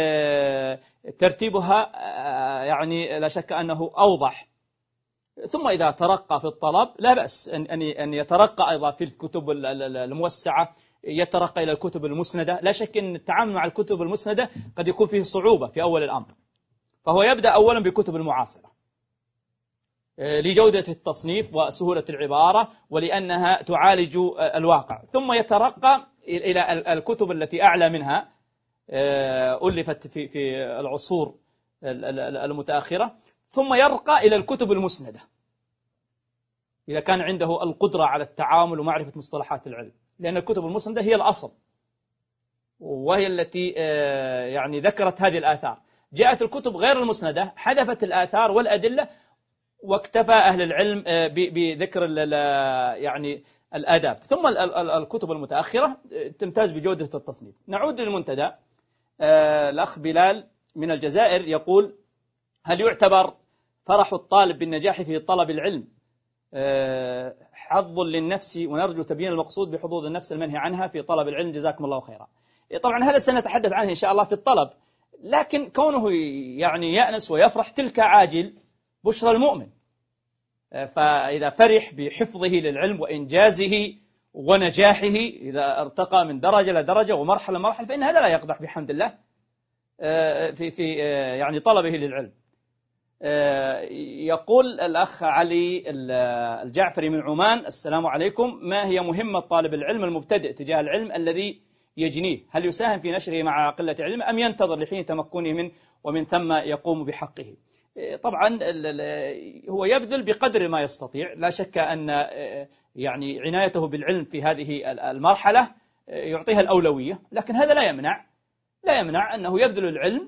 ترتيبها يعني لا شك أنه أوضح. ثم إذا ترقى في الطلب لا بأس أن يترقى أيضا في الكتب الموسعة، يترقى إلى الكتب المسندة. لا شك أن التعامل مع الكتب المسندة قد يكون فيه صعوبة في أول الأمر، فهو يبدأ أولا بكتب المعاصرة لجودة التصنيف وسهولة العبارة ولأنها تعالج الواقع، ثم يترقى إلى الكتب التي أعلى منها ألفت في العصور المتأخرة، ثم يرقى إلى الكتب المسندة إذا كان عنده القدرة على التعامل ومعرفة مصطلحات العلم، لأن الكتب المسندة هي الأصل وهي التي يعني ذكرت هذه الآثار. جاءت الكتب غير المسندة حذفت الآثار والأدلة، واكتفى أهل العلم بذكر يعني الآداب. ثم الكتب المتأخرة تمتاز بجودة التصنيف. نعود للمنتدى. الأخ بلال من الجزائر يقول: هل يعتبر فرح الطالب بالنجاح في طلب العلم حظ للنفس، ونرجو تبيين المقصود بحظوظ النفس المنهي عنها في طلب العلم، جزاكم الله خيرا. طبعا هذا سنتحدث عنه إن شاء الله في الطلب، لكن كونه يعني يأنس ويفرح تلك عاجل بشرى المؤمن. فإذا فرح بحفظه للعلم وإنجازه ونجاحه، إذا ارتقى من درجة لدرجة ومرحلة لمرحلة، فإن هذا لا يقدح بحمد الله في يعني طلبه للعلم. يقول الأخ علي الجعفري من عمان: السلام عليكم، ما هي مهمة طالب العلم المبتدئ تجاه العلم الذي يجنيه؟ هل يساهم في نشره مع قلة علمه، أم ينتظر لحين تمكنه منه ومن ثم يقوم بحقه؟ طبعا هو يبذل بقدر ما يستطيع، لا شك أن يعني عنايته بالعلم في هذه المرحلة يعطيها الأولوية، لكن هذا لا يمنع أنه يبذل العلم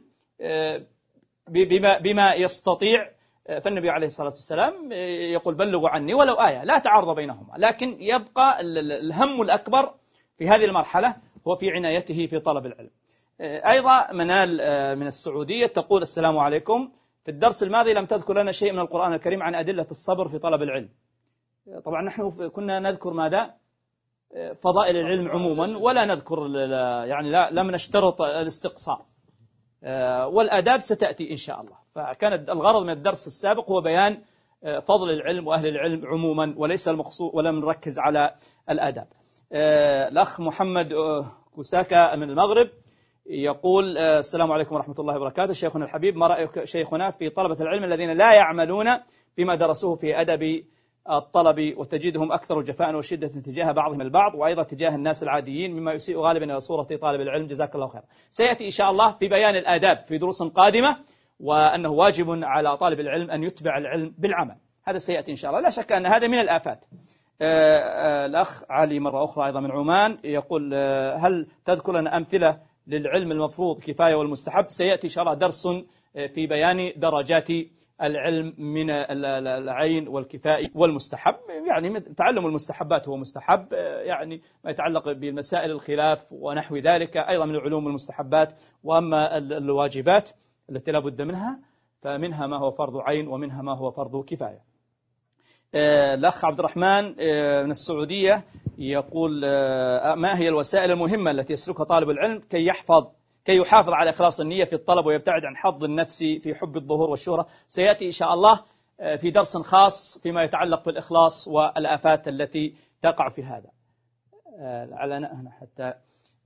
بما يستطيع. فالنبي عليه الصلاة والسلام يقول: بلغوا عني ولو آية، لا تعارض بينهما، لكن يبقى الهم الأكبر في هذه المرحلة هو في عنايته في طلب العلم. أيضا منال من السعودية تقول: السلام عليكم، في الدرس الماضي لم تذكر لنا شيء من القرآن الكريم عن أدلة الصبر في طلب العلم. طبعا نحن كنا نذكر ماذا؟ فضائل العلم عموما، ولا نذكر يعني لم نشترط الاستقصاء، والآداب ستأتي إن شاء الله. فكان الغرض من الدرس السابق هو بيان فضل العلم وأهل العلم عموما، وليس المقصود ولم نركز على الآداب. الأخ محمد كوساكا من المغرب يقول: السلام عليكم ورحمة الله وبركاته، شيخنا الحبيب، ما رأيك شيخنا في طلبة العلم الذين لا يعملون بما درسوه في أدب الطلب، وتجدهم أكثر جفاء وشدة تجاه بعضهم البعض، وأيضا تجاه الناس العاديين، مما يسيء غالبا إلى صورة طالب العلم، جزاك الله خير. سيأتي إن شاء الله في بيان الآداب في دروس قادمة، وأنه واجب على طالب العلم أن يتبع العلم بالعمل، هذا سيأتي إن شاء الله. لا شك أن هذا من الآفات. الأخ علي مرة أخرى أيضا من عمان يقول: هل تذكر لنا أمثلة للعلم المفروض كفاية والمستحب؟ سيأتي إن شاء الله درس في بيان درجات العلم من العين والكفاء والمستحب. يعني تعلم المستحبات هو مستحب، يعني ما يتعلق بمسائل الخلاف ونحو ذلك أيضا من العلوم المستحبات. وأما الواجبات التي لا بد منها فمنها ما هو فرض عين ومنها ما هو فرض كفاية. الأخ عبد الرحمن من السعودية يقول: ما هي الوسائل المهمة التي يسلكها طالب العلم كي يحافظ على إخلاص النية في الطلب ويبتعد عن حظ النفس في حب الظهور والشهرة؟ سيأتي إن شاء الله في درس خاص فيما يتعلق بالإخلاص والآفات التي تقع في هذا. لعلنا هنا حتى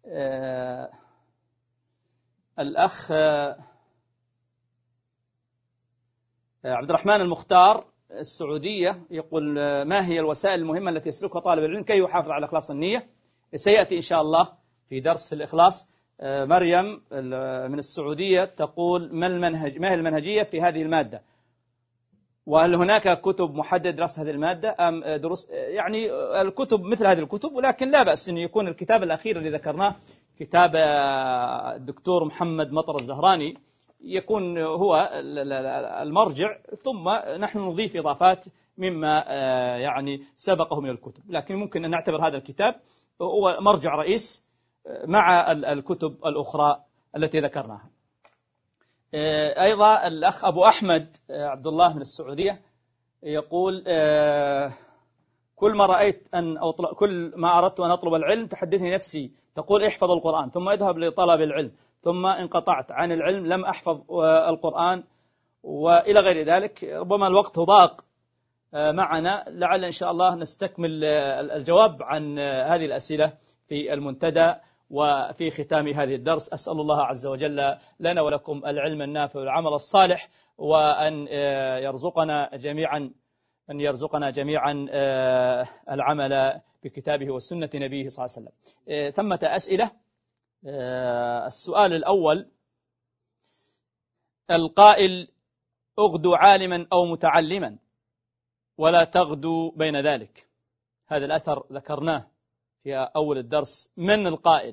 الأخ عبد الرحمن المختار السعودية يقول: ما هي الوسائل المهمة التي يسلكها طالب العلم كي يحافظ على إخلاص النية؟ سيأتي إن شاء الله في درس في الإخلاص. مريم من السعودية تقول: ما هي المنهجية في هذه المادة؟ وهل هناك كتب محدد درس هذه المادة أم دروس؟ يعني الكتب مثل هذه الكتب، ولكن لا بأس أن يكون الكتاب الأخير اللي ذكرناه كتاب الدكتور محمد مطر الزهراني يكون هو المرجع، ثم نحن نضيف إضافات مما يعني سبقه من الكتب، لكن ممكن أن نعتبر هذا الكتاب هو مرجع رئيس مع الكتب الأخرى التي ذكرناها. أيضا الأخ أبو أحمد عبد الله من السعودية يقول: كل ما أردت أن أطلب العلم تحدثني نفسي تقول احفظ القرآن، ثم اذهب لطلب العلم، ثم انقطعت عن العلم لم أحفظ القرآن، وإلى غير ذلك. ربما الوقت ضاق معنا، لعل إن شاء الله نستكمل الجواب عن هذه الأسئلة في المنتدى وفي ختام هذه الدرس. أسأل الله عز وجل لنا ولكم العلم النافع والعمل الصالح، وأن يرزقنا جميعا العمل بكتابه وسنة نبيه صلى الله عليه وسلم. ثمة أسئلة. السؤال الأول: القائل اغدو عالما أو متعلما ولا تغدو بين ذلك، هذا الأثر ذكرناه في أول الدرس. من القائل؟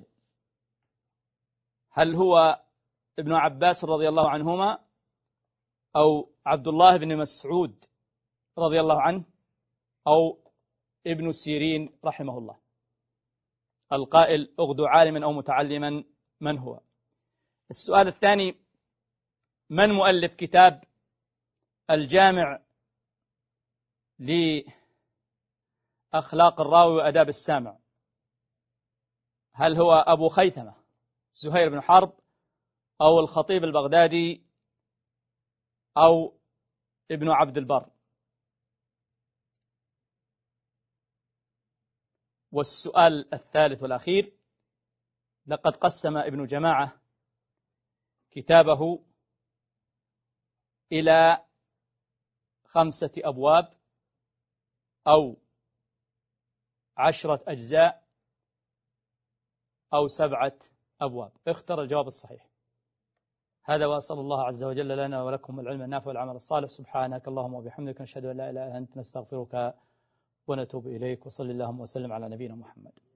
هل هو ابن عباس رضي الله عنهما، أو عبد الله بن مسعود رضي الله عنه، أو ابن سيرين رحمه الله؟ القائل اغدو عالما أو متعلما من هو؟ السؤال الثاني: من مؤلف كتاب الجامع لأخلاق الراوي وأداب السامع؟ هل هو أبو خيثمة زهير بن حرب، أو الخطيب البغدادي، أو ابن عبد البر؟ والسؤال الثالث والأخير: لقد قسم ابن جماعة كتابه إلى 5 أبواب أو 10 أجزاء أو 7 أبواب. اختر الجواب الصحيح. هذا، وأسأل الله عز وجل لنا ولكم العلم النافع والعمل الصالح. سبحانك اللهم وبحمدك، نشهد أن لا إله إلا أنت، نستغفرك ونتوب إليك، وصلى اللهم وسلم على نبينا محمد.